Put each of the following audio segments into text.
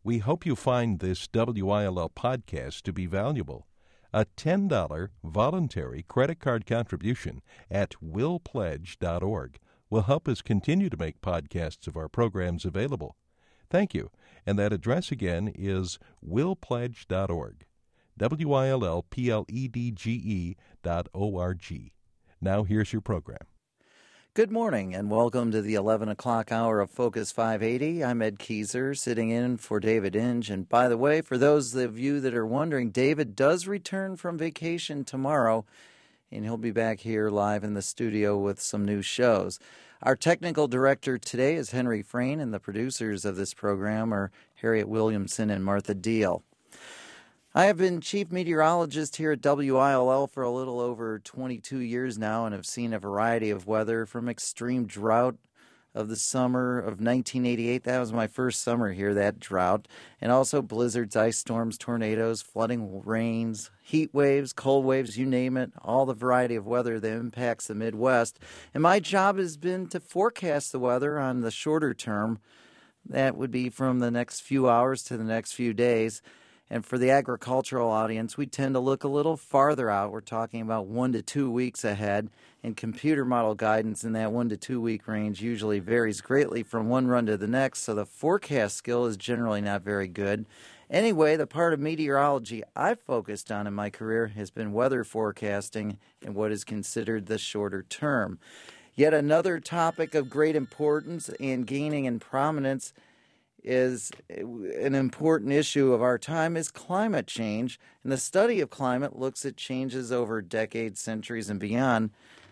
We hope you find this WILL podcast to be valuable. A $10 voluntary credit card contribution at willpledge.org will help us continue to make podcasts of our programs available. Thank you. And that address again is willpledge.org. WILLPLEDGE.org. Now here's your program. Good morning and welcome to the 11 o'clock hour of Focus 580. I'm Ed Kieser, sitting in for David Inge. And by the way, for those of you that are wondering, David does return from vacation tomorrow, and he'll be back here live in the studio with some new shows. Our technical director today is Henry Frayne, and the producers of this program are Harriet Williamson and Martha Deal. I have been chief meteorologist here at WILL for a little over 22 years now and have seen a variety of weather from extreme drought of the summer of 1988. That was my first summer here, that drought. And also blizzards, ice storms, tornadoes, flooding rains, heat waves, cold waves, you name it, all the variety of weather that impacts the Midwest. And my job has been to forecast the weather on the shorter term. That would be from the next few hours to the next few days. And for the agricultural audience, we tend to look a little farther out. We're talking about 1 to 2 weeks ahead. And computer model guidance in that 1 to 2 week range usually varies greatly from one run to the next, so the forecast skill is generally not very good. Anyway, the part of meteorology I've focused on in my career has been weather forecasting and what is considered the shorter term. Yet another topic of great importance and gaining in prominence is an important issue of our time is climate change. And the study of climate looks at changes over decades, centuries, and beyond.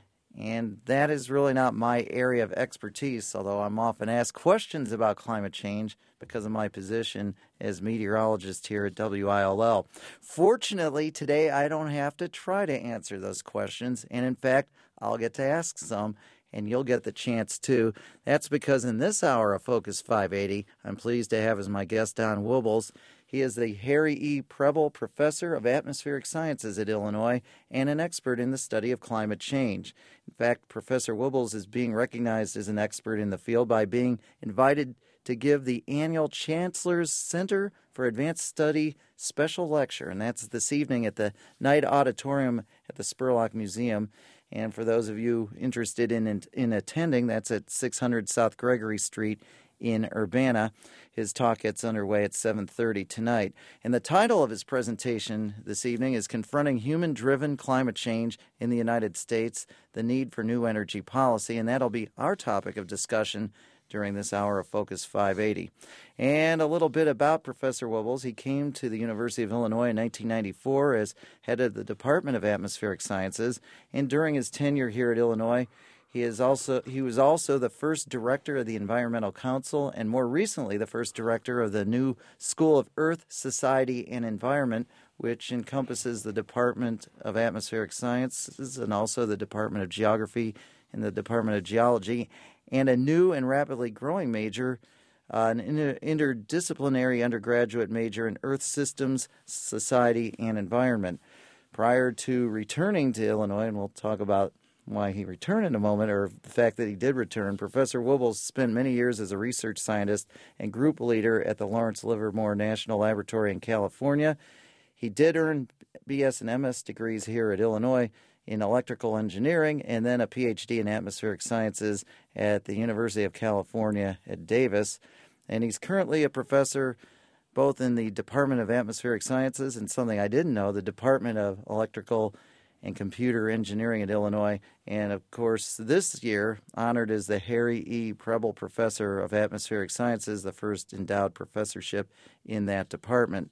And that is really not my area of expertise, although I'm often asked questions about climate change because of my position as meteorologist here at WILL. Fortunately, today I don't have to try to answer those questions. And in fact, I'll get to ask some. And you'll get the chance too. That's because in this hour of Focus 580, I'm pleased to have as my guest Don Wubbels. He is the Harry E. Preble Professor of Atmospheric Sciences at Illinois and an expert in the study of climate change. In fact, Professor Wubbels is being recognized as an expert in the field by being invited to give the annual Chancellor's Center for Advanced Study special lecture, and that's this evening at the Knight Auditorium at the Spurlock Museum. And for those of you interested in attending, that's at 600 South Gregory Street in Urbana. His talk gets underway at 7:30 tonight. And the title of his presentation this evening is Confronting Human-Driven Climate Change in the United States, the Need for New Energy Policy. And that'll be our topic of discussion during this hour of Focus 580. And a little bit about Professor Wubbels. He came to the University of Illinois in 1994 as head of the Department of Atmospheric Sciences. And during his tenure here at Illinois, he was also the first director of the Environmental Council and more recently the first director of the new School of Earth, Society, and Environment, which encompasses the Department of Atmospheric Sciences and also the Department of Geography and the Department of Geology, and a new and rapidly growing major, an interdisciplinary undergraduate major in Earth Systems, Society, and Environment. Prior to returning to Illinois, and we'll talk about why he returned in a moment, or the fact that he did return, Professor Wubbels spent many years as a research scientist and group leader at the Lawrence Livermore National Laboratory in California. He did earn BS and MS degrees here at Illinois in electrical engineering, and then a PhD in atmospheric sciences at the University of California at Davis. And he's currently a professor both in the Department of Atmospheric Sciences and something I didn't know, the Department of Electrical and Computer Engineering at Illinois. And, of course, this year honored as the Harry E. Preble Professor of Atmospheric Sciences, the first endowed professorship in that department.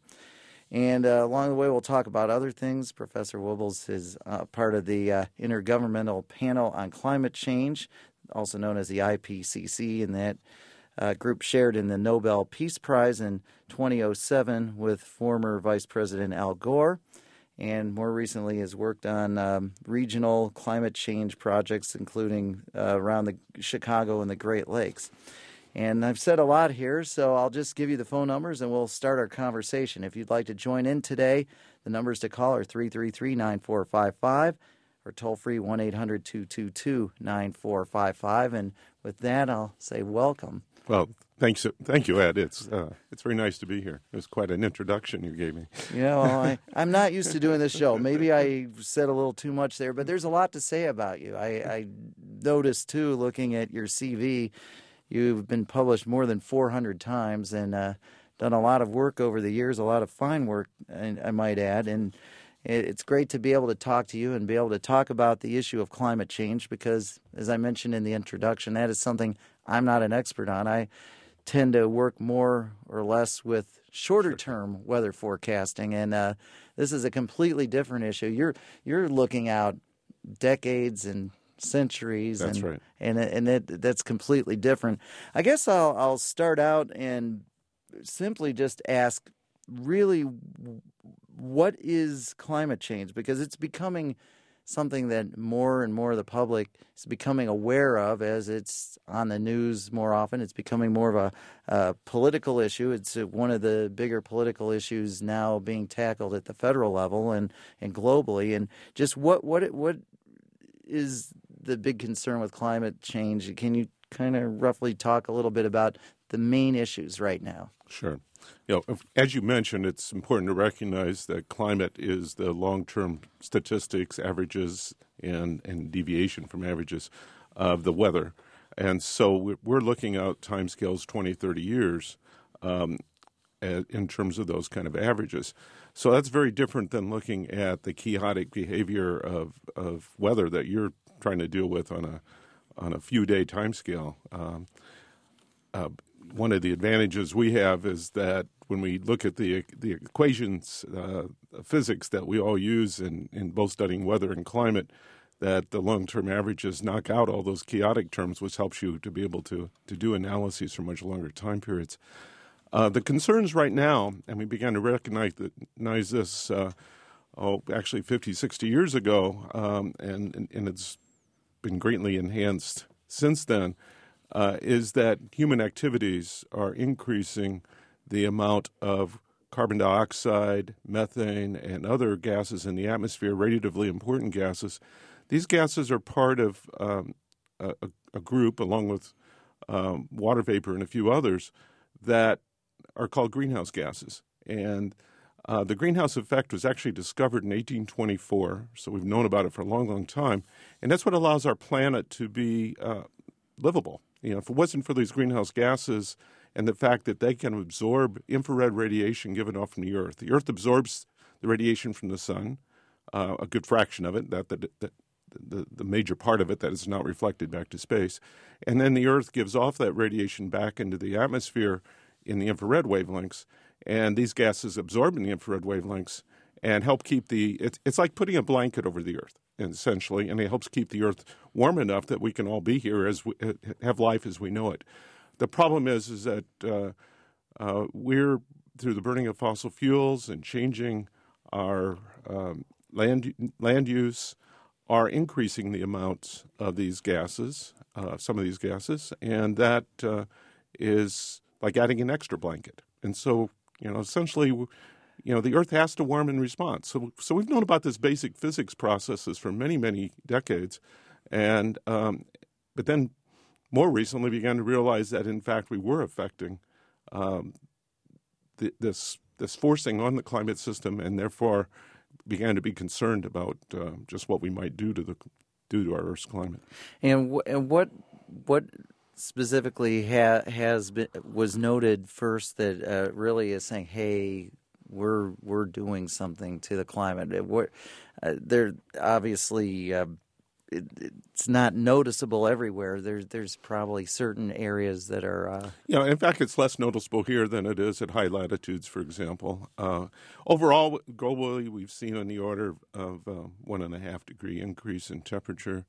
And along the way, we'll talk about other things. Professor Wubbels is part of the Intergovernmental Panel on Climate Change, also known as the IPCC, and that group shared in the Nobel Peace Prize in 2007 with former Vice President Al Gore, and more recently has worked on regional climate change projects, including around the Chicago and the Great Lakes. And I've said a lot here, so I'll just give you the phone numbers and we'll start our conversation. If you'd like to join in today, the numbers to call are 333-9455 or toll-free 1-800-222-9455. And with that, I'll say welcome. Well, Thank you, Ed. It's very nice to be here. It was quite an introduction you gave me. I'm not used to doing this show. Maybe I said a little too much there, but there's a lot to say about you. I noticed, too, looking at your CV, you've been published more than 400 times and done a lot of work over the years, a lot of fine work, I might add, and it's great to be able to talk to you and be able to talk about the issue of climate change because, as I mentioned in the introduction, that is something I'm not an expert on. I tend to work more or less with shorter-term weather forecasting, and this is a completely different issue. You're looking out decades and centuries. That's right. And that's completely different. I guess I'll start out and simply just ask, really, what is climate change? Because it's becoming something that more and more of the public is becoming aware of as it's on the news more often. It's becoming more of a political issue. It's one of the bigger political issues now being tackled at the federal level and globally. And just what is the big concern with climate change? Can you kind of roughly talk a little bit about the main issues right now? Sure. As you mentioned, it's important to recognize that climate is the long-term statistics, averages, and deviation from averages of the weather. And so we're looking out timescales 20, 30 years in terms of those kind of averages. So that's very different than looking at the chaotic behavior of weather that you're trying to deal with on a few-day timescale. One of the advantages we have is that when we look at the equations, physics that we all use in both studying weather and climate, that the long-term averages knock out all those chaotic terms, which helps you to be able to do analyses for much longer time periods. The concerns right now, and we began to recognize this actually 50, 60 years ago, and it's been greatly enhanced since then, is that human activities are increasing the amount of carbon dioxide, methane, and other gases in the atmosphere, radiatively important gases. These gases are part of a group, along with water vapor and a few others, that are called greenhouse gases. And the greenhouse effect was actually discovered in 1824, so we've known about it for a long, long time. And that's what allows our planet to be livable. If it wasn't for these greenhouse gases and the fact that they can absorb infrared radiation given off from the Earth absorbs the radiation from the sun, a good fraction of it, the major part of it that is not reflected back to space. And then the Earth gives off that radiation back into the atmosphere in the infrared wavelengths, and these gases absorb in the infrared wavelengths and help keep it's like putting a blanket over the Earth, essentially, and it helps keep the Earth warm enough that we can all be here as we have life as we know it. The problem is that we're, through the burning of fossil fuels and changing our land use, are increasing the amounts of these gases, some of these gases, and that is like adding an extra blanket. And so, essentially, the Earth has to warm in response. So we've known about this basic physics processes for many, many decades, and but then more recently began to realize that in fact we were affecting this forcing on the climate system, and therefore began to be concerned about just what we might do to our Earth's climate. And what specifically was noted first that really is saying, hey, we're doing something to the climate? There obviously it's not noticeable everywhere. There's probably certain areas that are. In fact, it's less noticeable here than it is at high latitudes, for example. Overall, globally, we've seen on the order of 1.5 degree increase in temperature,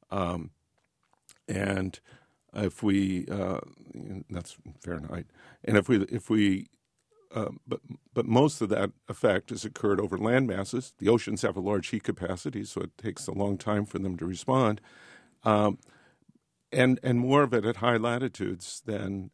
and if we that's Fahrenheit, and if we but most of that effect has occurred over land masses. The oceans have a large heat capacity, so it takes a long time for them to respond, and more of it at high latitudes than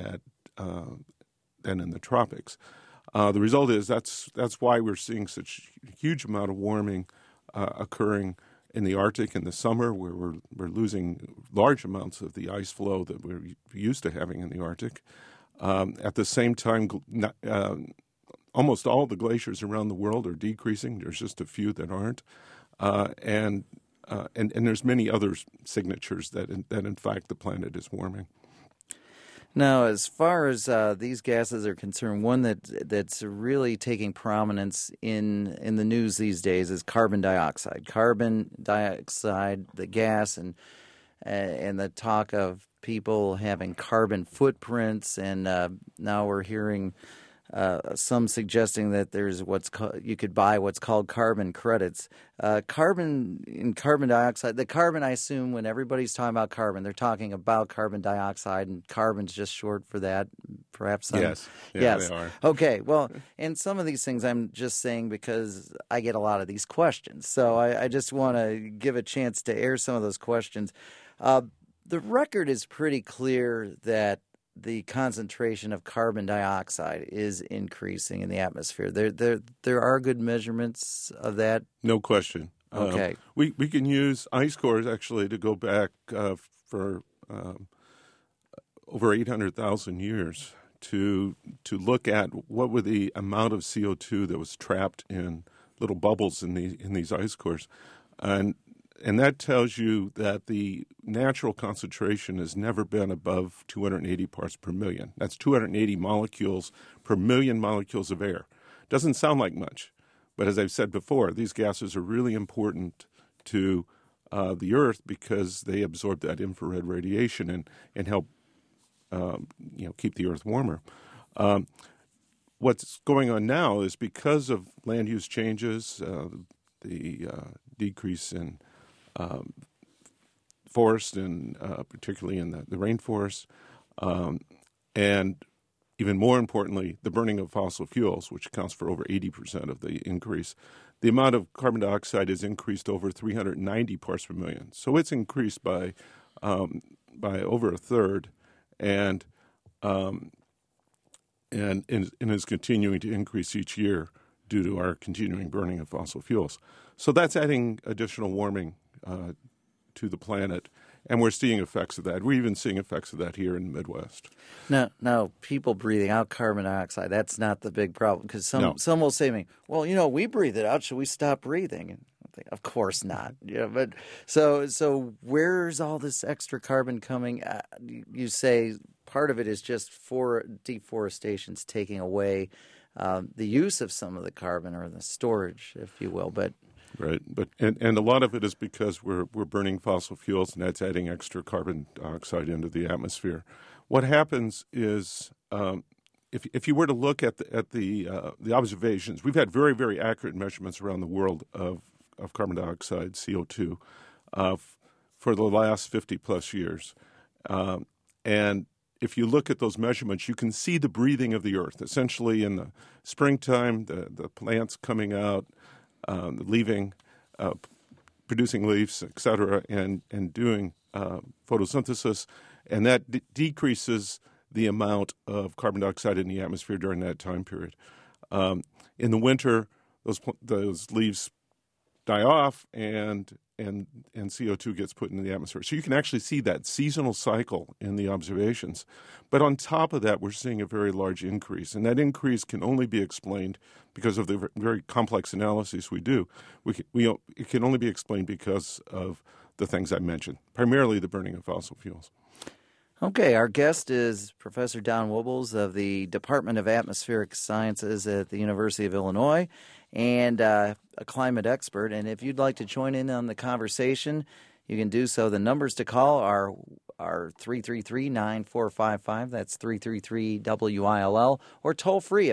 in the tropics. The result is that's why we're seeing such a huge amount of warming occurring in the Arctic in the summer, where we're losing large amounts of the ice flow that we're used to having in the Arctic. At the same time, almost all the glaciers around the world are decreasing. There's just a few that aren't, and there's many other signatures that in fact the planet is warming. Now, as far as these gases are concerned, one that's really taking prominence in the news these days is carbon dioxide. Carbon dioxide, the gas, and the talk of people having carbon footprints, and now we're hearing some suggesting that there's you could buy what's called carbon credits. Carbon dioxide, the carbon, I assume when everybody's talking about carbon, they're talking about carbon dioxide, and carbon's just short for that, perhaps. Yes. Yeah, yes. They are. Okay, well, and some of these things I'm just saying because I get a lot of these questions. So I just want to give a chance to air some of those questions. The record is pretty clear that the concentration of carbon dioxide is increasing in the atmosphere. There are good measurements of that. No question. Okay. We can use ice cores actually to go back for over 800,000 years to look at what were the amount of CO2 that was trapped in little bubbles in these ice cores, and that tells you that the natural concentration has never been above 280 parts per million. That's 280 molecules per million molecules of air. Doesn't sound like much, but as I've said before, these gases are really important to the Earth because they absorb that infrared radiation and help keep the Earth warmer. What's going on now is because of land use changes, the decrease in forest, and particularly in the rainforest, and even more importantly, the burning of fossil fuels, which accounts for over 80% of the increase. The amount of carbon dioxide has increased over 390 parts per million. So it's increased by over a third, and is continuing to increase each year due to our continuing burning of fossil fuels. So that's adding additional warming to the planet, and we're seeing effects of that. We're even seeing effects of that here in the Midwest. Now, people breathing out carbon dioxide, that's not the big problem, because some will say to me, well, we breathe it out. Should we stop breathing? And I think, of course not. Yeah, but so where's all this extra carbon coming? You say part of it is just for deforestation's taking away the use of some of the carbon, or the storage, if you will, but... Right, but and a lot of it is because we're burning fossil fuels, and that's adding extra carbon dioxide into the atmosphere. What happens is, if you were to look at the observations, we've had very, very accurate measurements around the world of carbon dioxide, CO2, for the last 50 plus years, and if you look at those measurements, you can see the breathing of the Earth. Essentially, in the springtime, the plants coming out, leaving, producing leaves, et cetera, and doing photosynthesis, and that decreases the amount of carbon dioxide in the atmosphere during that time period. In the winter, those leaves die off, and CO2 gets put into the atmosphere. So you can actually see that seasonal cycle in the observations. But on top of that, we're seeing a very large increase, and that increase can only be explained because of the very complex analyses we do. It can only be explained because of the things I mentioned, primarily the burning of fossil fuels. Okay, our guest is Professor Don Wubbels of the Department of Atmospheric Sciences at the University of Illinois, and a climate expert. And if you'd like to join in on the conversation, you can do so. The numbers to call are 333-9455. That's 333-WILL, or toll free at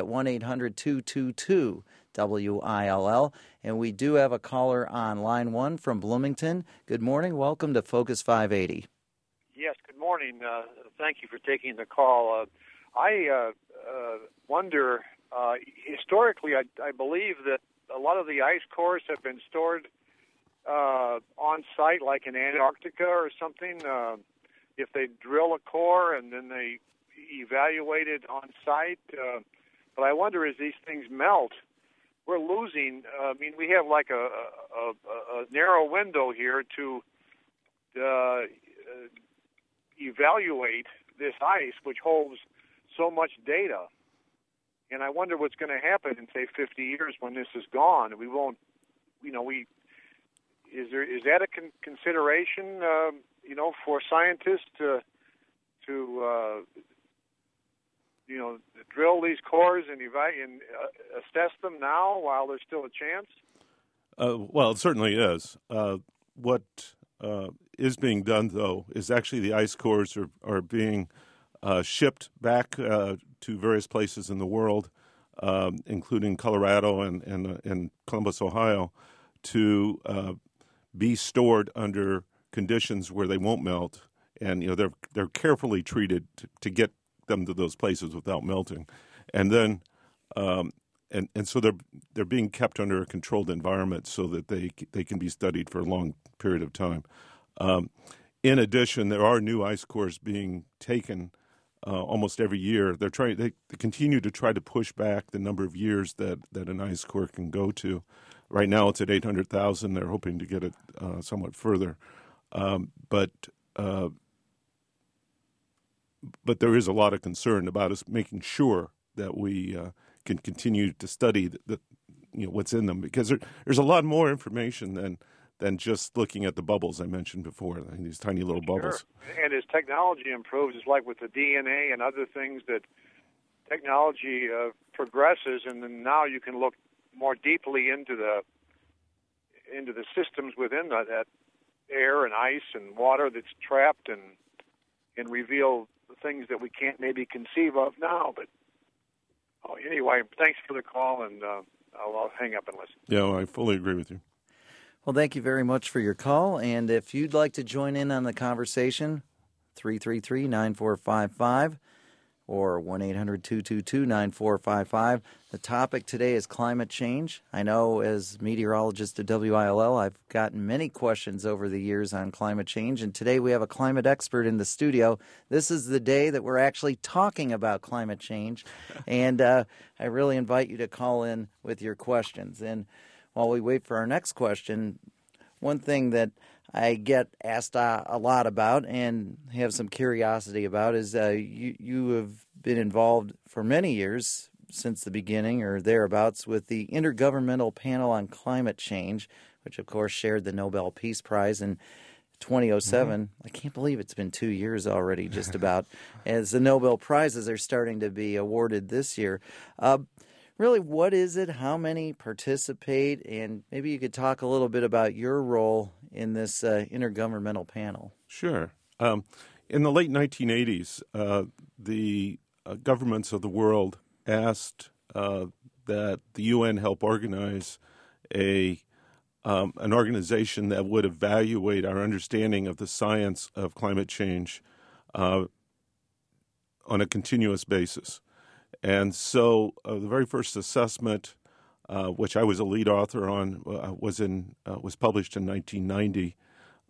1-800-222-WILL. And we do have a caller on line 1 from Bloomington. Good morning. Welcome to Focus 580. Yes, good morning. Thank you for taking the call. I wonder, historically, I believe that a lot of the ice cores have been stored on site, like in Antarctica or something. If they drill a core and then they evaluate it on site. But I wonder, as these things melt, we're losing. I mean, we have like a a narrow window here to evaluate this ice, which holds so much data. And I wonder what's going to happen in, say, 50 years when this is gone. We won't, is that a consideration, for scientists to drill these cores and assess them now while there's still a chance? Well, it certainly is. What is being done, though, is actually the ice cores are being shipped back to various places in the world, including Colorado and Columbus, Ohio, to be stored under conditions where they won't melt, and they're carefully treated to get them to those places without melting, and then and so they're being kept under a controlled environment so that they can be studied for a long period of time. In addition, there are new ice cores being taken almost every year. They continue to try to push back the number of years that an ice core can go to. Right now, it's at 800,000. They're hoping to get it somewhat further, but there is a lot of concern about us making sure that we can continue to study what's in them, because there's a lot more information than just looking at the bubbles I mentioned before, these tiny little bubbles. Sure. And as technology improves, it's like with the DNA and other things that technology progresses, and then now you can look more deeply into the systems within that air and ice and water that's trapped, and reveal things that we can't maybe conceive of now. But anyway, thanks for the call, and I'll hang up and listen. Yeah, well, I fully agree with you. Well, thank you very much for your call. And if you'd like to join in on the conversation, 333-9455 or 1-800-222-9455. The topic today is climate change. I know as meteorologist at WILL, I've gotten many questions over the years on climate change, and today we have a climate expert in the studio. This is the day that we're actually talking about climate change, and I really invite you to call in with your questions. And while we wait for our next question, one thing that I get asked a lot about and have some curiosity about is you have been involved for many years, since the beginning or thereabouts, with the Intergovernmental Panel on Climate Change, which of course shared the Nobel Peace Prize in 2007. Mm-hmm. I can't believe it's been 2 years already, just about, as the Nobel Prizes are starting to be awarded this year. Really, what is it? How many participate? And maybe you could talk a little bit about your role in this intergovernmental panel. Sure. In the late 1980s, the governments of the world asked that the UN help organize an organization that would evaluate our understanding of the science of climate change on a continuous basis. And so the very first assessment, which I was a lead author on, was published in 1990.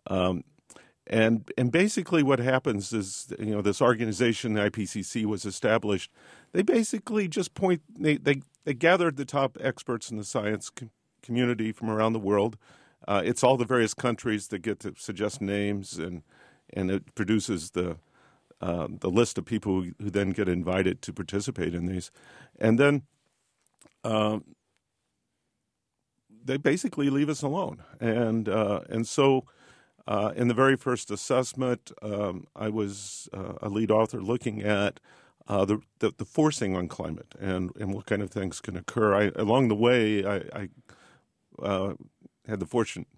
And basically what happens is, this organization, the IPCC, was established. They basically just they gathered the top experts in the science community from around the world. It's all the various countries that get to suggest names, and it produces the list of people who then get invited to participate in these. And then they basically leave us alone. And so in the very first assessment, I was a lead author looking at the forcing on climate and what kind of things can occur. Along the way, I had the fortunate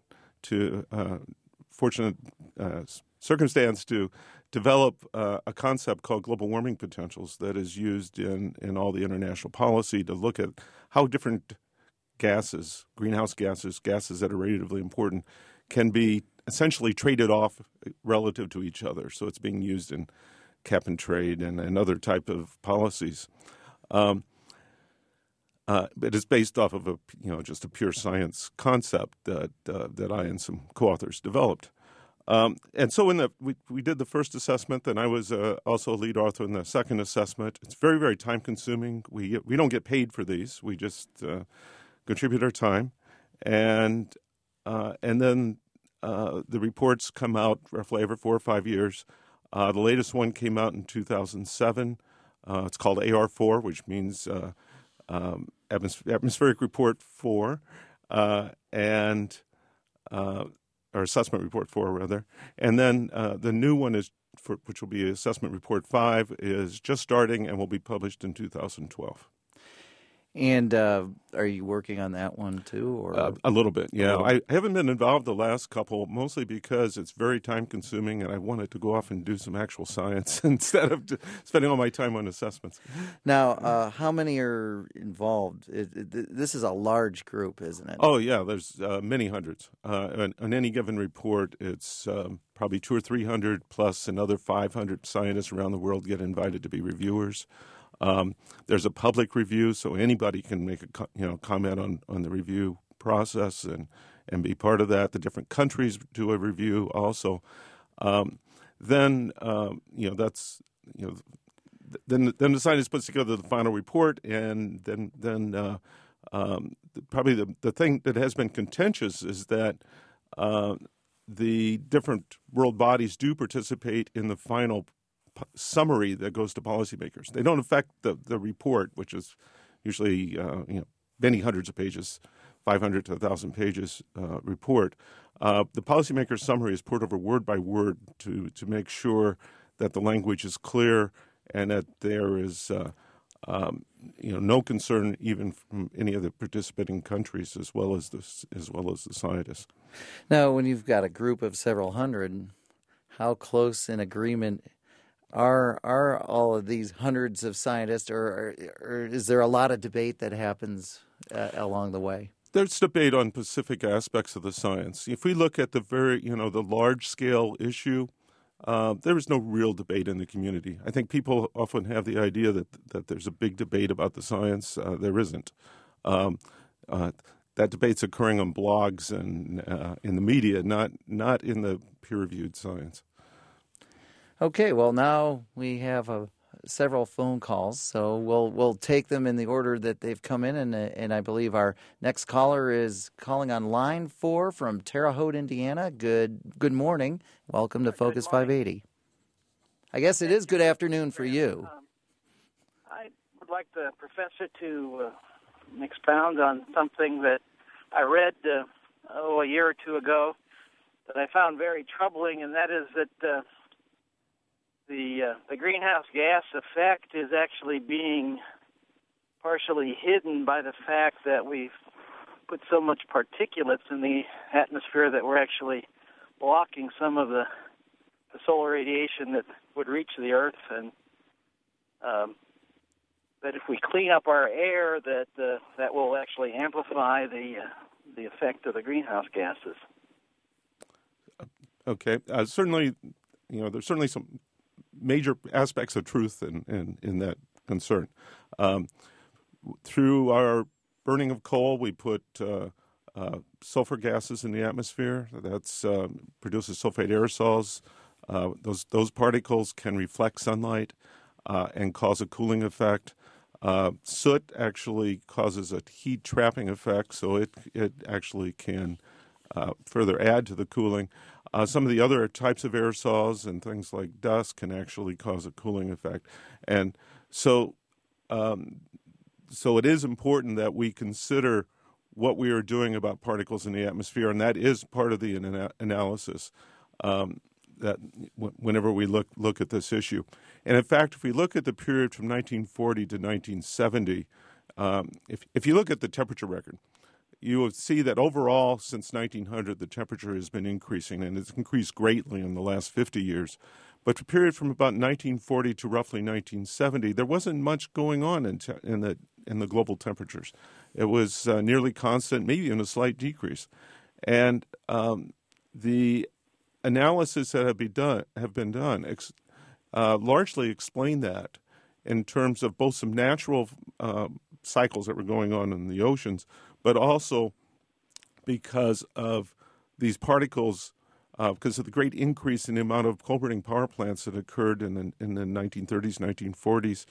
circumstance to develop a concept called global warming potentials that is used in all the international policy to look at how different gases, greenhouse gases that are relatively important, can be essentially traded off relative to each other. So it's being used in cap and trade and other type of policies. But it's based off of just a pure science concept that I and some co-authors developed. And so we did the first assessment, then I was also a lead author in the second assessment. It's very, very time consuming. We don't get paid for these. We just contribute our time. And and then the reports come out roughly every 4 or 5 years. The latest one came out in 2007. It's called AR4, which means Atmospheric Report 4, and or Assessment Report 4, rather. And then the new one which will be Assessment Report 5, is just starting and will be published in 2012. And are you working on that one too, or a little bit? Yeah, I haven't been involved the last couple, mostly because it's very time consuming, and I wanted to go off and do some actual science instead of spending all my time on assessments. Now, how many are involved? This is a large group, isn't it? Oh yeah, there's many hundreds. On any given report, it's probably 200 or 300 plus another 500 scientists around the world get invited to be reviewers. There's a public review, so anybody can make a comment on the review process and be part of that. The different countries do a review also. Then the scientist puts together the final report, and then probably the thing that has been contentious is that the different world bodies do participate in the final summary that goes to policymakers. They don't affect the report, which is usually many hundreds of pages, 500 to 1,000 pages report. The policymaker summary is poured over word by word to make sure that the language is clear and that there is no concern even from any of the participating countries as well as the scientists. Now, when you've got a group of several hundred, how close in agreement are all of these hundreds of scientists, or is there a lot of debate that happens along the way? There's debate on specific aspects of the science. If we look at the the large scale issue, there is no real debate in the community. I think people often have the idea that there's a big debate about the science. There isn't. That debate's occurring on blogs and in the media, not in the peer-reviewed science. Okay, well, now we have several phone calls, so we'll take them in the order that they've come in, and I believe our next caller is calling on line 4 from Terre Haute, Indiana. Good morning. Welcome to Focus 580. I guess it is good afternoon for you. I would like the professor to expound on something that I read a year or two ago that I found very troubling, and that is that the greenhouse gas effect is actually being partially hidden by the fact that we've put so much particulates in the atmosphere that we're actually blocking some of the solar radiation that would reach the Earth, and that if we clean up our air, that will actually amplify the effect of the greenhouse gases. Okay, certainly, there's certainly some major aspects of truth in that concern. Through our burning of coal, we put sulfur gases in the atmosphere. That's produces sulfate aerosols. Those particles can reflect sunlight and cause a cooling effect. Soot actually causes a heat trapping effect, so it actually can further add to the cooling. Some of the other types of aerosols and things like dust can actually cause a cooling effect. And so it is important that we consider what we are doing about particles in the atmosphere, and that is part of the analysis that whenever we look at this issue. And in fact, if we look at the period from 1940 to 1970, if you look at the temperature record, you will see that overall, since 1900, the temperature has been increasing, and it's increased greatly in the last 50 years. But the period from about 1940 to roughly 1970, there wasn't much going on in the global temperatures. It was nearly constant, maybe even a slight decrease. And the analysis that have been done largely explain that in terms of both some natural cycles that were going on in the oceans, but also because of these particles, because of the great increase in the amount of coal-burning power plants that occurred in the 1930s, 1940s,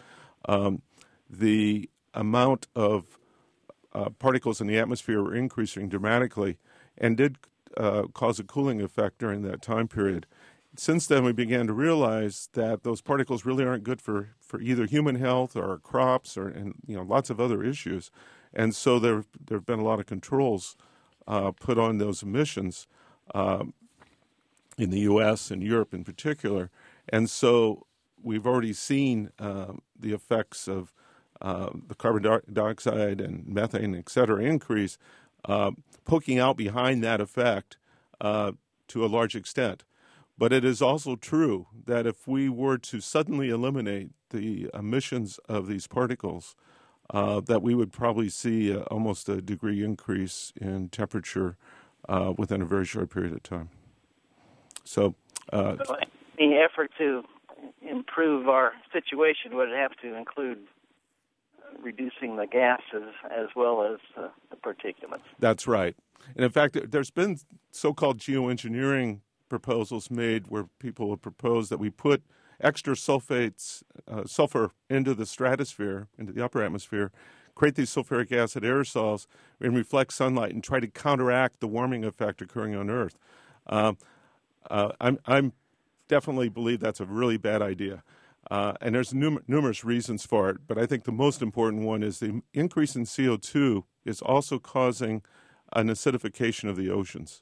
the amount of particles in the atmosphere were increasing dramatically, and did cause a cooling effect during that time period. Since then, we began to realize that those particles really aren't good for either human health or crops and lots of other issues. And so there have been a lot of controls put on those emissions in the U.S. and Europe in particular. And so we've already seen the effects of the carbon dioxide and methane, et cetera, increase, poking out behind that effect to a large extent. But it is also true that if we were to suddenly eliminate the emissions of these particles, that we would probably see almost a degree increase in temperature within a very short period of time. So the effort to improve our situation would have to include reducing the gases as well as the particulates. That's right. And in fact, there's been so-called geoengineering proposals made where people have proposed that we put extra sulfur into the stratosphere, into the upper atmosphere, create these sulfuric acid aerosols and reflect sunlight and try to counteract the warming effect occurring on Earth. I'm definitely believe that's a really bad idea. And there's numerous reasons for it, but I think the most important one is the increase in CO2 is also causing an acidification of the oceans.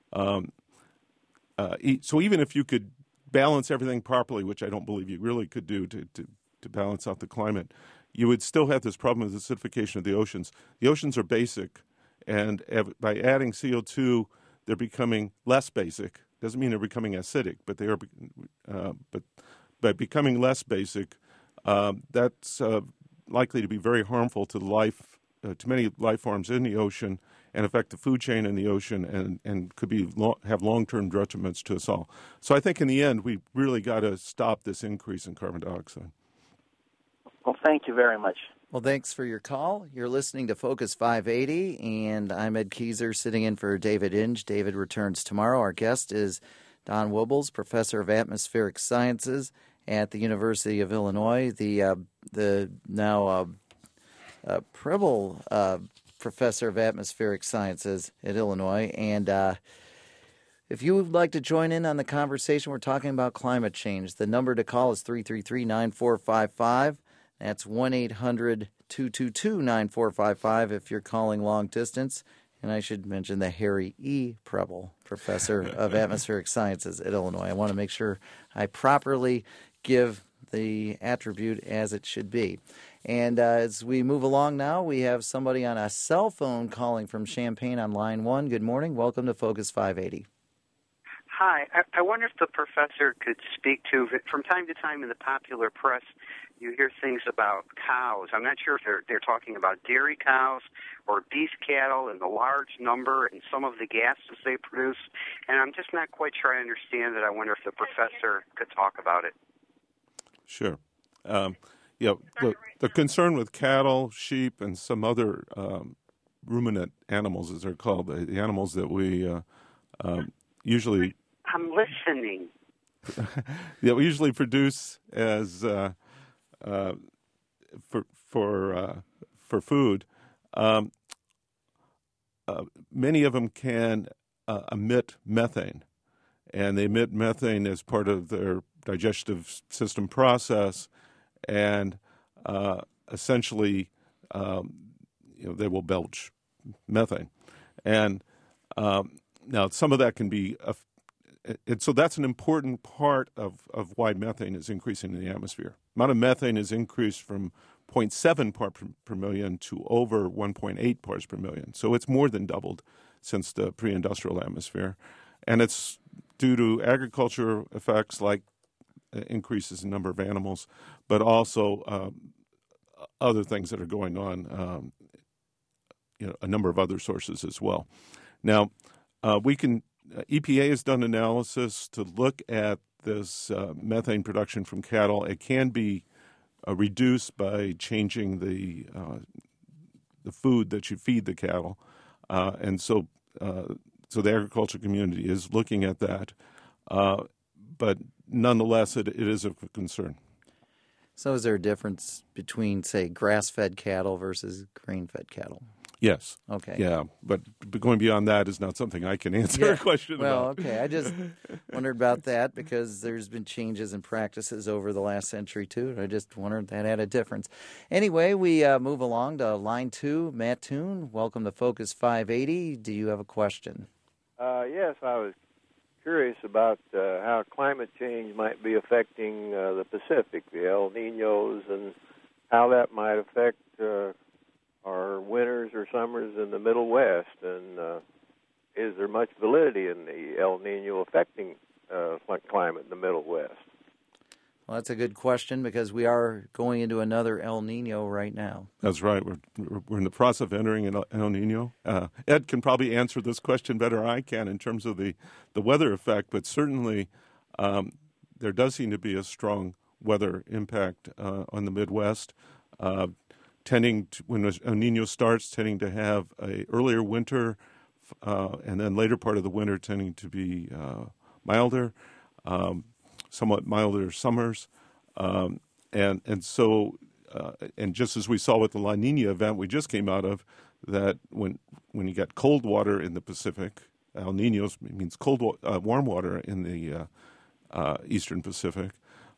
So even if you could balance everything properly, which I don't believe you really could do to balance out the climate, you would still have this problem of acidification of the oceans. The oceans are basic, and by adding CO2, they're becoming less basic. Doesn't mean they're becoming acidic, but they are. But by becoming less basic, that's likely to be very harmful to life, to many life forms in the ocean, and affect the food chain in the ocean, and could have long-term detriments to us all. So I think in the end, we really got to stop this increase in carbon dioxide. Well, thank you very much. Well, thanks for your call. You're listening to Focus 580, and I'm Ed Keyser sitting in for David Inge. David returns tomorrow. Our guest is Don Wubbels, professor of atmospheric sciences at the University of Illinois, the now Preble professor of atmospheric sciences at Illinois. And if you would like to join in on the conversation, we're talking about climate change. The number to call is 333-9455. That's 1-800-222-9455 if you're calling long distance. And I should mention the Harry E. Preble, professor of atmospheric sciences at Illinois. I want to make sure I properly give the attribute as it should be. And as we move along now, we have somebody on a cell phone calling from Champaign on line 1. Good morning. Welcome to Focus 580. Hi. I wonder if the professor could speak to, from time to time in the popular press, you hear things about cows. I'm not sure if they're talking about dairy cows or beef cattle and the large number and some of the gases they produce. And I'm just not quite sure I understand it. I wonder if the professor could talk about it. Sure. The concern with cattle, sheep, and some other ruminant animals, as they're called, the animals that we usually... I'm listening. that we usually produce as for food. Many of them can emit methane, and they emit methane as part of their digestive system process, and essentially, they will belch methane. And now some of that can be, so that's an important part of why methane is increasing in the atmosphere. The amount of methane is increased from 0.7 parts per million to over 1.8 parts per million. So it's more than doubled since the pre-industrial atmosphere. And it's due to agriculture effects like increases in number of animals, but also other things that are going on, a number of other sources as well. Now, EPA has done analysis to look at this methane production from cattle. It can be reduced by changing the food that you feed the cattle, and so the agriculture community is looking at that. But nonetheless, it is a concern. So is there a difference between, say, grass-fed cattle versus grain-fed cattle? Yes. Okay. Yeah, but going beyond that is not something I can answer Yeah. a question Well, about. okay. I just wondered about that because there's been changes in practices over the last century, too. And I just wondered if that had a difference. Anyway, we move along to line 2. Matt Toon, welcome to Focus 580. Do you have a question? Yes, I was curious about how climate change might be affecting the Pacific, the El Niños, and how that might affect our winters or summers in the Middle West. And is there much validity in the El Niño affecting climate in the Middle West? Well, that's a good question because we are going into another El Niño right now. That's right. We're in the process of entering an El Niño. Ed can probably answer this question better than I can in terms of the weather effect, but certainly there does seem to be a strong weather impact on the Midwest, tending to, when El Niño starts, tending to have a earlier winter, and then later part of the winter tending to be milder. Somewhat milder summers, and so just as we saw with the La Nina event we just came out of, that when you get cold water in the Pacific, El Niños means warm water in the eastern Pacific,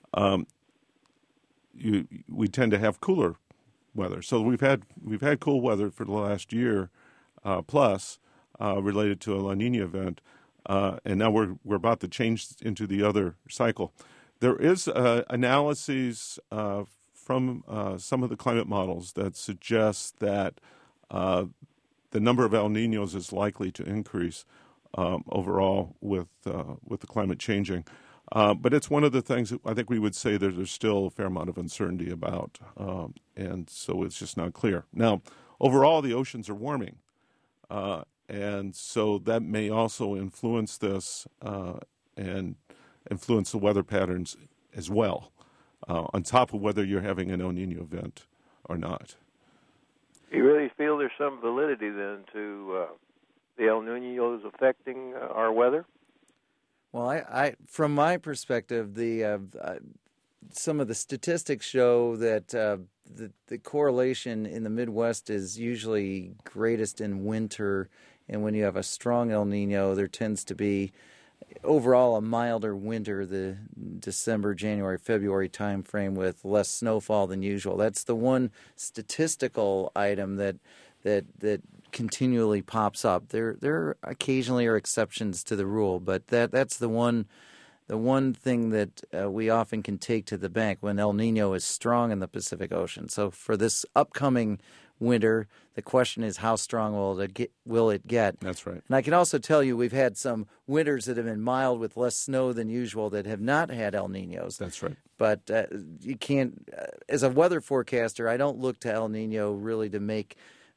we tend to have cooler weather. So we've had cool weather for the last year plus related to a La Nina event. And now we're about to change into the other cycle. There is analyses from some of the climate models that suggest that the number of El Niños is likely to increase overall with the climate changing. But it's one of the things that I think we would say that there's still a fair amount of uncertainty about, and so it's just not clear. Now, overall, the oceans are warming. And so that may also influence this and influence the weather patterns as well, on top of whether you're having an El Niño event or not. You really feel there's some validity then to the El Niños affecting our weather? Well, I from my perspective, some of the statistics show that the correlation in the Midwest is usually greatest in winter. And when you have a strong El Niño, there tends to be overall a milder winter, the December, January, February time frame with less snowfall than usual. That's the one statistical item that continually pops up. There occasionally are exceptions to the rule, but that's the one thing that we often can take to the bank when El Niño is strong in the Pacific Ocean. So for this upcoming winter, the question is how strong will it get? That's right. And I can also tell you we've had some winters that have been mild with less snow than usual that have not had El Niños. That's right. But you can't, as a weather forecaster, I don't look to El Niño really to make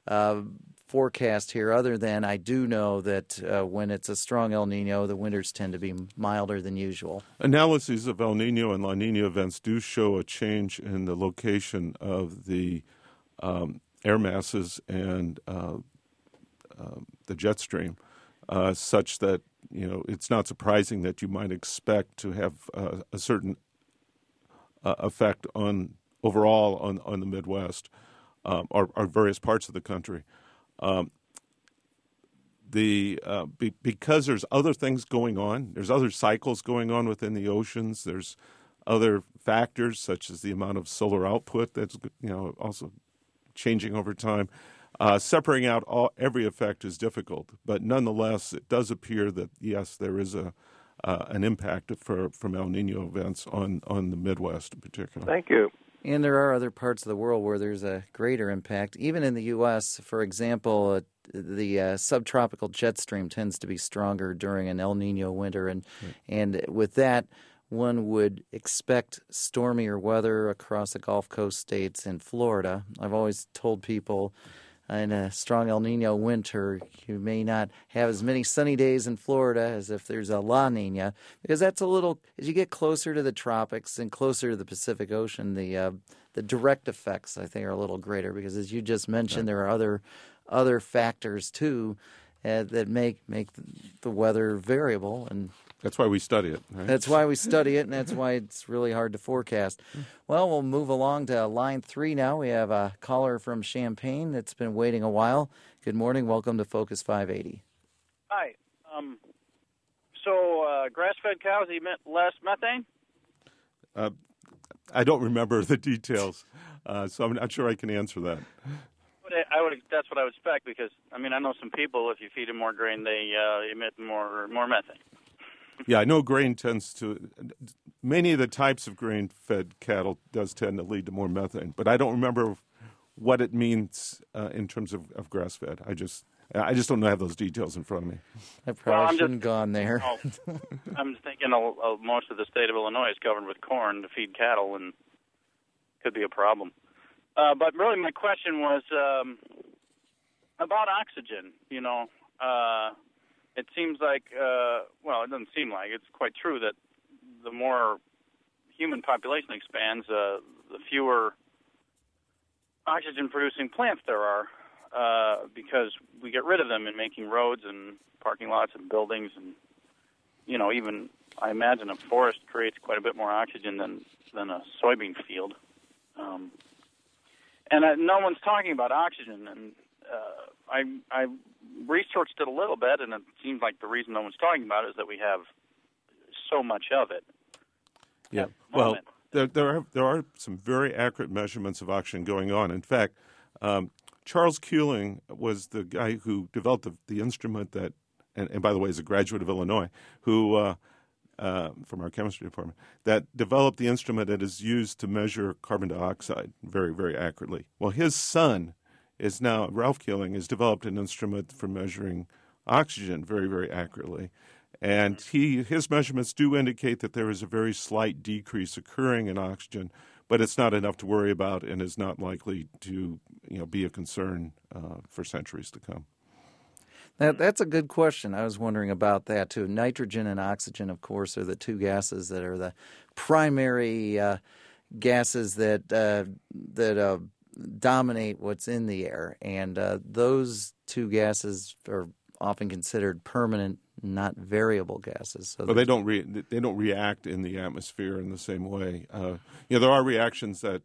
forecast here, other than I do know that when it's a strong El Niño, the winters tend to be milder than usual. Analyses of El Niño and La Nina events do show a change in the location of the air masses and the jet stream, such that it's not surprising that you might expect to have a certain effect on overall on the Midwest or various parts of the country. Because there's other things going on, there's other cycles going on within the oceans. There's other factors such as the amount of solar output that's also changing over time. Separating out every effect is difficult, but nonetheless, it does appear that yes, there is an impact from El Niño events on the Midwest in particular. Thank you. And there are other parts of the world where there's a greater impact. Even in the U.S., for example, the subtropical jet stream tends to be stronger during an El Niño winter, and with that, one would expect stormier weather across the Gulf Coast states and Florida. I've always told people in a strong El Niño winter, you may not have as many sunny days in Florida as if there's a La Nina, because that's a little, as you get closer to the tropics and closer to the Pacific Ocean, the direct effects, I think, are a little greater, because as you just mentioned, there are other factors, too, that make the weather variable, and That's why we study it. Right? That's why we study it, and that's why it's really hard to forecast. Well, we'll move along to line 3 now. We have a caller from Champaign that's been waiting a while. Good morning. Welcome to Focus 580. Hi. So grass-fed cows emit less methane? I don't remember the details, so I'm not sure I can answer that. But that's what I would expect because, I know some people, if you feed them more grain, they emit more methane. Yeah, I know grain tends to, many of the types of grain-fed cattle does tend to lead to more methane, but I don't remember what it means in terms of grass-fed. I just don't have those details in front of me. I probably shouldn't have gone there. I'm thinking most of the state of Illinois is covered with corn to feed cattle, and could be a problem. But really, my question was about oxygen. It seems like, it doesn't seem like, it's quite true that the more human population expands, the fewer oxygen-producing plants there are, because we get rid of them in making roads and parking lots and buildings, and even I imagine a forest creates quite a bit more oxygen than a soybean field. And no one's talking about oxygen, and I researched it a little bit, and it seems like the reason no one's talking about it is that we have so much of it. Yeah, well, there are some very accurate measurements of oxygen going on. In fact, Charles Keeling was the guy who developed the instrument that, and by the way, is a graduate of Illinois, who from our chemistry department, that developed the instrument that is used to measure carbon dioxide very, very accurately. Well, his son is now, Ralph Keeling, has developed an instrument for measuring oxygen very, very accurately. And his measurements do indicate that there is a very slight decrease occurring in oxygen, but it's not enough to worry about and is not likely to be a concern for centuries to come. That's a good question. I was wondering about that, too. Nitrogen and oxygen, of course, are the two gases that are the primary gases that dominate what's in the air. And those two gases are often considered permanent, not variable gases. So they don't react in the atmosphere in the same way. There are reactions that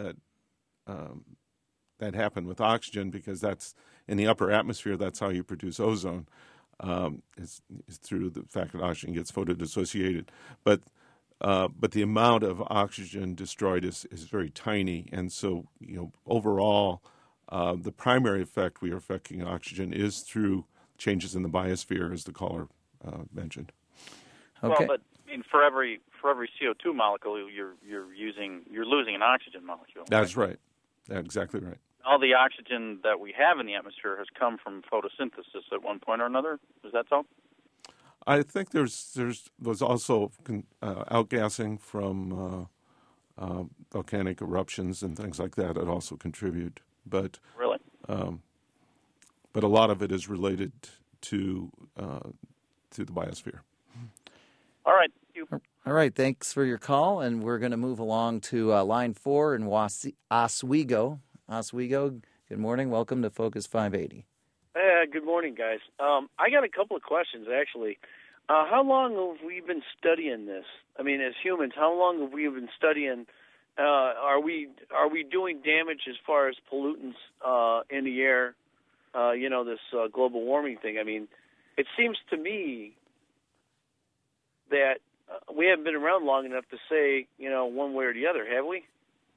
happen with oxygen because that's in the upper atmosphere. That's how you produce ozone. It's through the fact that oxygen gets photodissociated, but the amount of oxygen destroyed is very tiny, and so overall, the primary effect we are affecting oxygen is through changes in the biosphere, as the caller mentioned. Okay. Well, but for every CO2 molecule, you're losing an oxygen molecule. That's right. That's exactly right. All the oxygen that we have in the atmosphere has come from photosynthesis at one point or another. Is that so? I think there's also outgassing from volcanic eruptions and things like that also contribute. But really, but a lot of it is related to the biosphere. All right. All right. Thanks for your call, and we're going to move along to line 4 in Oswego. Oswego, good morning. Welcome to Focus 580. Good morning, guys. I got a couple of questions, actually. How long have we been studying this? I mean, as humans, how long have we been studying? Are we doing damage as far as pollutants in the air? This global warming thing. I mean, it seems to me that we haven't been around long enough to say, one way or the other, have we?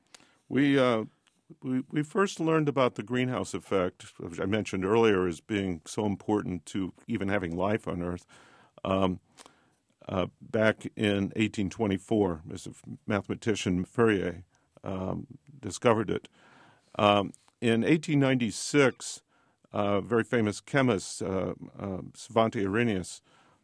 We first learned about the greenhouse effect, which I mentioned earlier as being so important to even having life on Earth, back in 1824, as a mathematician Fourier discovered it. In 1896, a very famous chemist, Svante Arrhenius,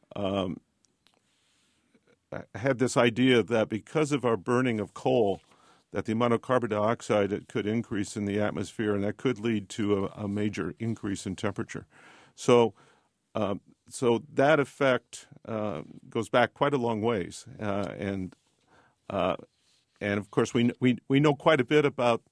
had this idea that because of our burning of coal, that the amount of carbon dioxide could increase in the atmosphere, and that could lead to a major increase in temperature. So that effect goes back quite a long ways, and of course we know quite a bit about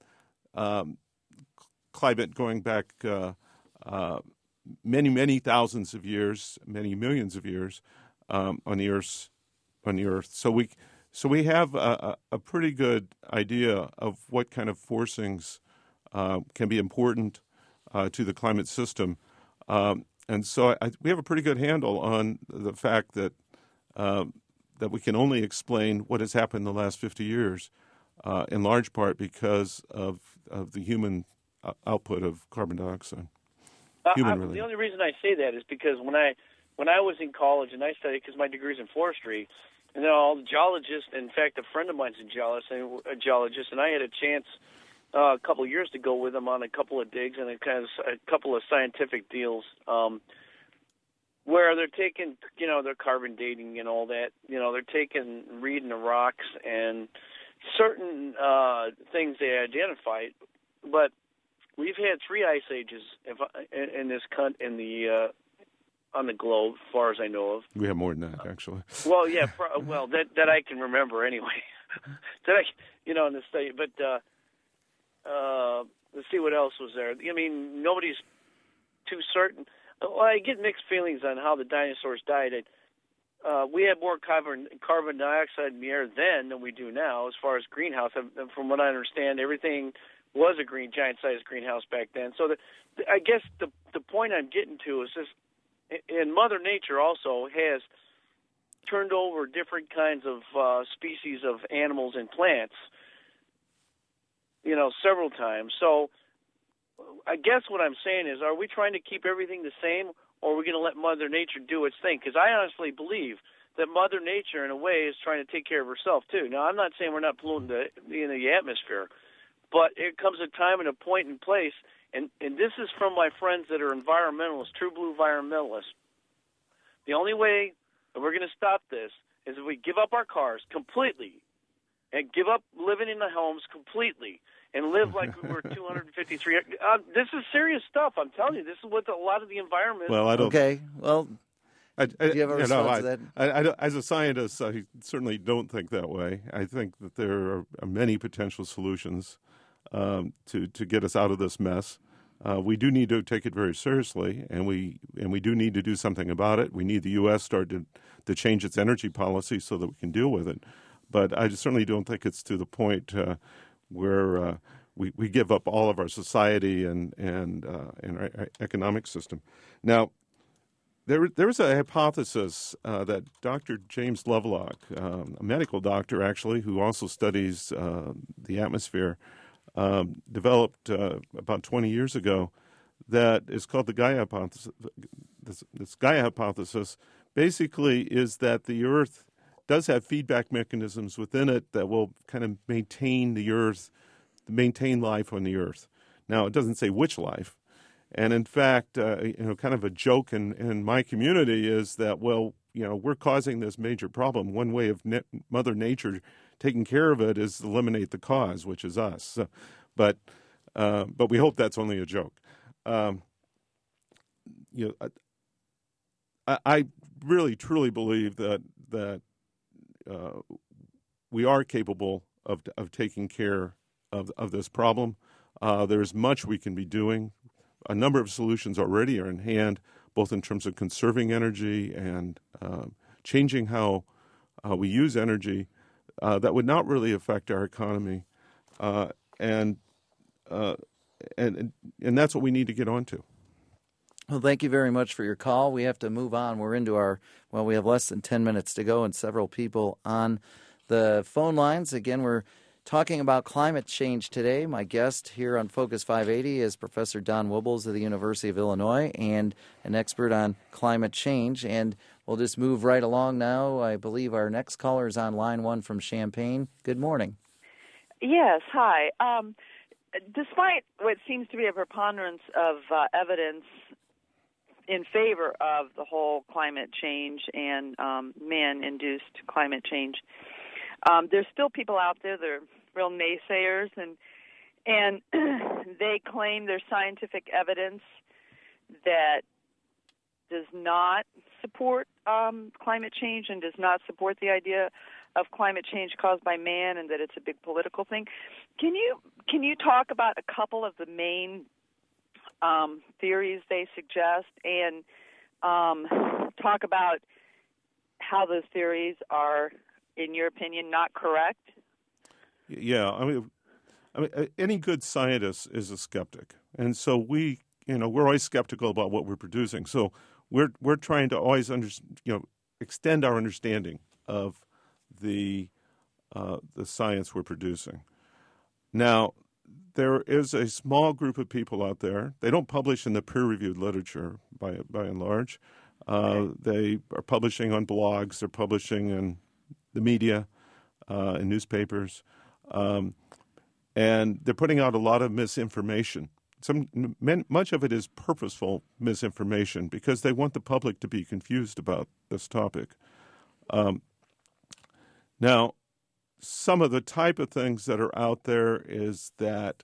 climate going back many thousands of years, many millions of years. on the Earth. So we have a pretty good idea of what kind of forcings can be important to the climate system, and so we have a pretty good handle on the fact that we can only explain what has happened in the last 50 years, in large part because of the human output of carbon dioxide. The only reason I say that is because when I was in college and I studied, because my degree's in forestry, and then all the geologists, in fact, a friend of mine's a geologist, and I had a chance a couple of years to go with him on a couple of digs and a couple of scientific deals, where they're taking, they're carbon dating and all that. They're reading the rocks and certain things they identified. But we've had 3 ice ages on the globe, as far as I know of. We have more than that, actually. Well, yeah, that I can remember anyway. In the study. But let's see what else was there. I mean, nobody's too certain. Well, I get mixed feelings on how the dinosaurs died. We had more carbon dioxide in the air then than we do now, as far as greenhouse. From what I understand, everything was a giant-sized greenhouse back then. So I guess the point I'm getting to is this. And Mother Nature also has turned over different kinds of species of animals and plants, several times. So I guess what I'm saying is, are we trying to keep everything the same, or are we going to let Mother Nature do its thing? Because I honestly believe that Mother Nature, in a way, is trying to take care of herself, too. Now, I'm not saying we're not polluting the atmosphere, but it comes a time and a point and place. And this is from my friends that are environmentalists, true blue environmentalists. The only way that we're going to stop this is if we give up our cars completely and give up living in the homes completely and live like we were 253. This is serious stuff. I'm telling you, this is what a lot of the environment. Well, I don't. Okay. Well, do you have a response to that? As a scientist, I certainly don't think that way. I think that there are many potential solutions to get us out of this mess. We do need to take it very seriously, and we do need to do something about it. We need the U.S. start to change its energy policy so that we can deal with it. But I certainly don't think it's to the point where we give up all of our society and our economic system. Now, there's a hypothesis that Dr. James Lovelock, a medical doctor actually, who also studies the atmosphere, developed about 20 years ago, that is called the Gaia hypothesis. This Gaia hypothesis basically is that the Earth does have feedback mechanisms within it that will kind of maintain life on the Earth. Now, it doesn't say which life. And in fact, kind of a joke in my community is that, we're causing this major problem. One way of Mother Nature taking care of it is eliminate the cause, which is us. But we hope that's only a joke. I really truly believe that we are capable of taking care of this problem. There's much we can be doing. A number of solutions already are in hand, both in terms of conserving energy and changing how we use energy. That would not really affect our economy, and that's what we need to get onto. Well, thank you very much for your call. We have to move on. We're into we have less than 10 minutes to go and several people on the phone lines. Again, we're talking about climate change today. My guest here on Focus 580 is Professor Don Wubbels of the University of Illinois and an expert on climate change. And we'll just move right along now. I believe our next caller is on line 1 from Champaign. Good morning. Yes, hi. Despite what seems to be a preponderance of evidence in favor of the whole climate change and man-induced climate change, there's still people out there that are real naysayers, and they claim there's scientific evidence that does not support climate change and does not support the idea of climate change caused by man, and that it's a big political thing. Can you talk about a couple of the main theories they suggest, and talk about how those theories are, in your opinion, not correct? Yeah, I mean, any good scientist is a skeptic, and so we're always skeptical about what we're producing. So we're trying to always extend our understanding of the science we're producing. Now, there is a small group of people out there. They don't publish in the peer-reviewed literature by and large. They are publishing on blogs. They're publishing in the media, in newspapers, and they're putting out a lot of misinformation. Much of it is purposeful misinformation because they want the public to be confused about this topic. Now, some of the type of things that are out there is that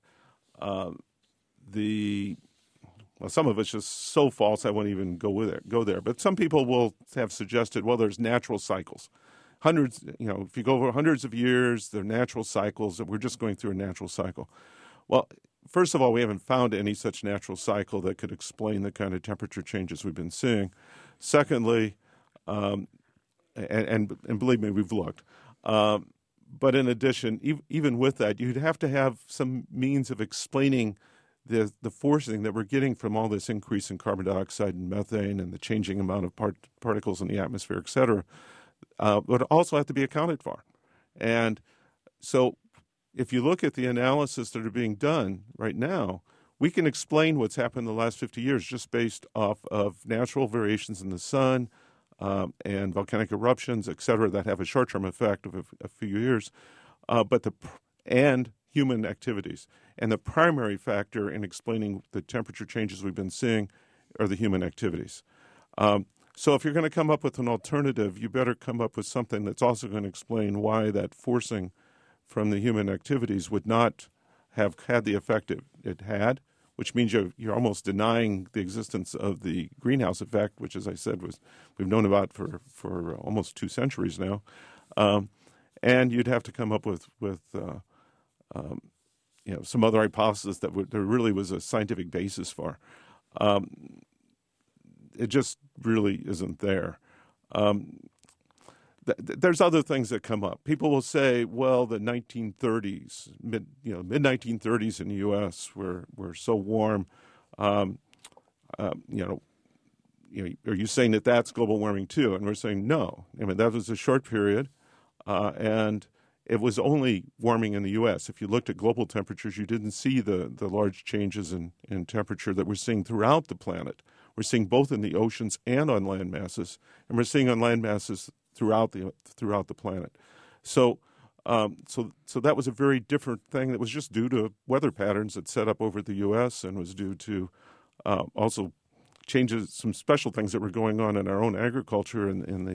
some of it's just so false I won't even go there. But some people will have suggested, well, there's natural cycles. If you go over hundreds of years, they're natural cycles, and we're just going through a natural cycle. Well, first of all, we haven't found any such natural cycle that could explain the kind of temperature changes we've been seeing. Secondly, and believe me, we've looked. But in addition, even with that, you'd have to have some means of explaining the forcing that we're getting from all this increase in carbon dioxide and methane and the changing amount of particles in the atmosphere, et cetera, would also have to be accounted for. And so if you look at the analysis that are being done right now, we can explain what's happened in the last 50 years just based off of natural variations in the sun, and volcanic eruptions, et cetera, that have a short-term effect of a few years, and human activities. And the primary factor in explaining the temperature changes we've been seeing are the human activities. So if you're going to come up with an alternative, you better come up with something that's also going to explain why that forcing from the human activities would not have had the effect it had, which means you're almost denying the existence of the greenhouse effect, which, as I said, we've known about for almost 2 centuries now. And you'd have to come up with some other hypothesis that there really was a scientific basis for. It just really isn't there. There's other things that come up. People will say, well, the 1930s, mid-1930s in the U.S. were so warm. Are you saying that that's global warming too? And we're saying no. I mean, that was a short period, and it was only warming in the U.S. If you looked at global temperatures, you didn't see the large changes in temperature that we're seeing throughout the planet. We're seeing both in the oceans and on land masses, and we're seeing on land masses throughout the planet. So that was a very different thing that was just due to weather patterns that set up over the U.S. and was due to also changes, some special things that were going on in our own agriculture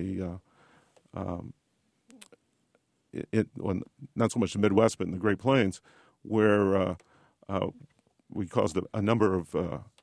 not so much the Midwest, but in the Great Plains, where we caused a number of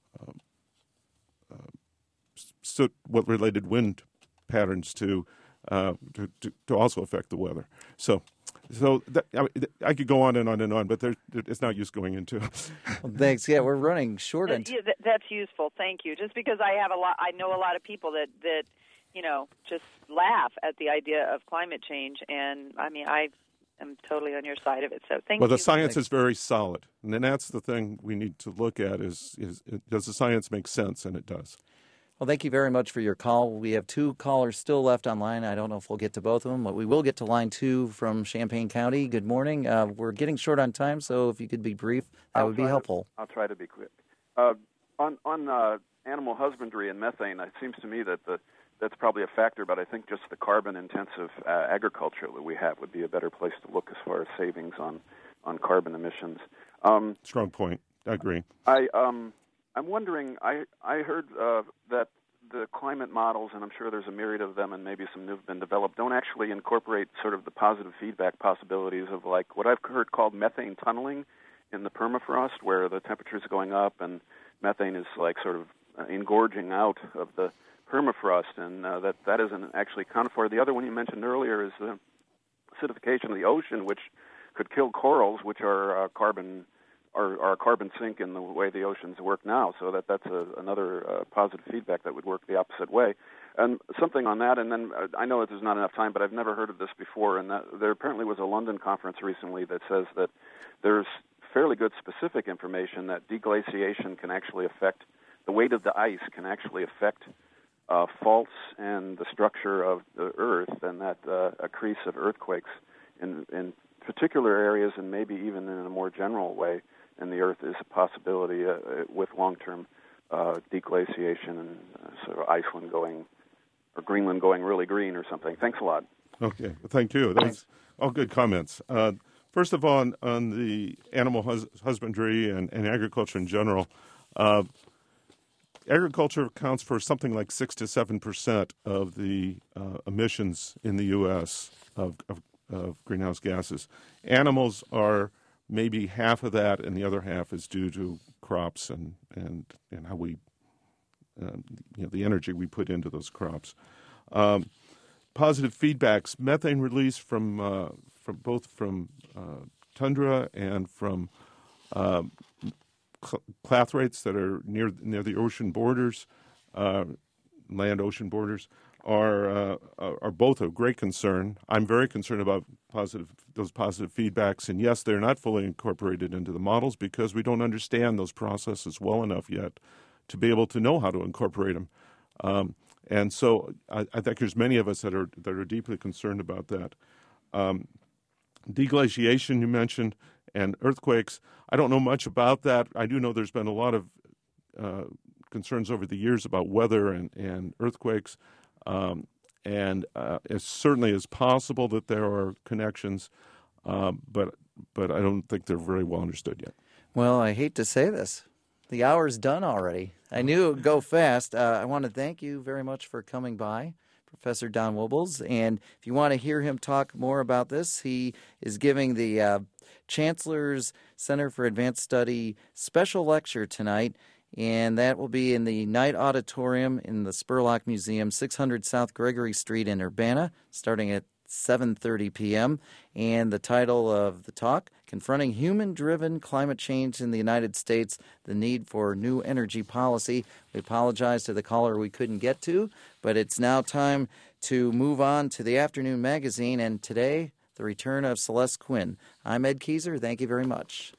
what related wind patterns to also affect the weather. So I could go on and on and on, but it's not use going into. Well, thanks. Yeah, we're running short. That's useful. Thank you. Just because I know a lot of people that just laugh at the idea of climate change, and I mean I am totally on your side of it. So thank you. Well, the science is very solid, and then that's the thing we need to look at is does the science make sense? And it does. Well, thank you very much for your call. We have 2 callers still left online. I don't know if we'll get to both of them, but we will get to line 2 from Champaign County. Good morning. We're getting short on time, so if you could be brief, that would be helpful. I'll try to be quick. On animal husbandry and methane, it seems to me that that's probably a factor, but I think just the carbon-intensive agriculture that we have would be a better place to look as far as savings on carbon emissions. Strong point. I agree. I'm wondering, I heard that the climate models, and I'm sure there's a myriad of them and maybe some new have been developed, don't actually incorporate sort of the positive feedback possibilities of like what I've heard called methane tunneling in the permafrost, where the temperature's going up and methane is like sort of engorging out of the permafrost, and that isn't actually accounted for. The other one you mentioned earlier is the acidification of the ocean, which could kill corals, which are carbon are a carbon sink in the way the oceans work now. So that's another positive feedback that would work the opposite way. And something on that, and then I know that there's not enough time, but I've never heard of this before, and that there apparently was a London conference recently that says that there's fairly good specific information that deglaciation can actually affect, the weight of the ice can actually affect faults and the structure of the Earth, and that a crease of earthquakes in particular areas and maybe even in a more general way in the Earth is a possibility with long-term deglaciation and sort of Iceland going, or Greenland going really green or something. Thanks a lot. Okay, thank you. That's all good comments. First of all, on the animal husbandry and agriculture in general, agriculture accounts for something like 6 to 7% of the emissions in the U.S. of greenhouse gases. Animals are maybe half of that, and the other half is due to crops and how we, the energy we put into those crops. Positive feedbacks: methane release from both tundra and from clathrates that are near the ocean borders, land-ocean borders, are both of great concern. I'm very concerned about those positive feedbacks, and yes, they're not fully incorporated into the models because we don't understand those processes well enough yet to be able to know how to incorporate them. And so I think there's many of us that are deeply concerned about that. Deglaciation you mentioned, and earthquakes. I don't know much about that. I do know there's been a lot of concerns over the years about weather and earthquakes. And it certainly is possible that there are connections, but I don't think they're very well understood yet. Well, I hate to say this. The hour's done already. I knew it would go fast. I want to thank you very much for coming by, Professor Don Wubbels. And if you want to hear him talk more about this, he is giving the Chancellor's Center for Advanced Study special lecture tonight, and that will be in the Knight Auditorium in the Spurlock Museum, 600 South Gregory Street in Urbana, starting at 7:30 p.m. And the title of the talk, Confronting Human-Driven Climate Change in the United States, the Need for New Energy Policy. We apologize to the caller we couldn't get to, but it's now time to move on to the afternoon magazine, and today, the return of Celeste Quinn. I'm Ed Kieser. Thank you very much.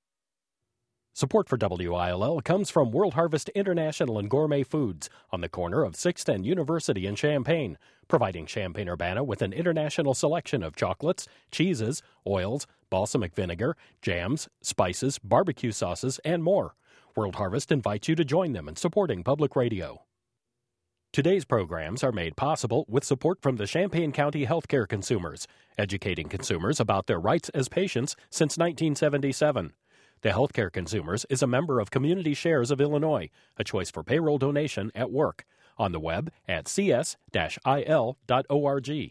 Support for WILL comes from World Harvest International and Gourmet Foods on the corner of 6th and University in Champaign, providing Champaign-Urbana with an international selection of chocolates, cheeses, oils, balsamic vinegar, jams, spices, barbecue sauces, and more. World Harvest invites you to join them in supporting public radio. Today's programs are made possible with support from the Champaign County Healthcare Consumers, educating consumers about their rights as patients since 1977. The Healthcare Consumers is a member of Community Shares of Illinois, a choice for payroll donation at work, on the web at cs-il.org.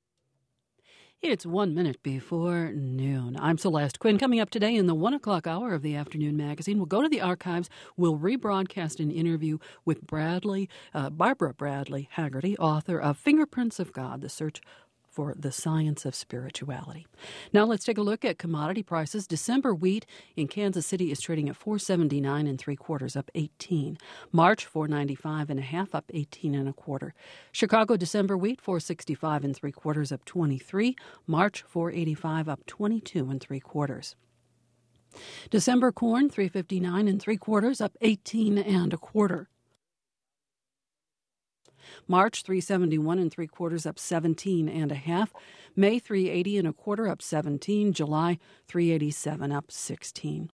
It's 1 minute before noon. I'm Celeste Quinn. Coming up today in the 1 o'clock hour of the afternoon magazine, we'll go to the archives. We'll rebroadcast an interview with Barbara Bradley Haggerty, author of Fingerprints of God, The Search for the Science of Spirituality. Now let's take a look at commodity prices. December wheat in Kansas City is trading at $4.79 3/4, up 18. March $4.95 1/2, up 18 1/4. Chicago December wheat $4.65 3/4, up 23. March $4.85, up 22 3/4. December corn $3.59 3/4, up 18 1/4. March $3.71 3/4, up 17 1/2. May $3.80 1/4, up 17. July $3.87, up 16.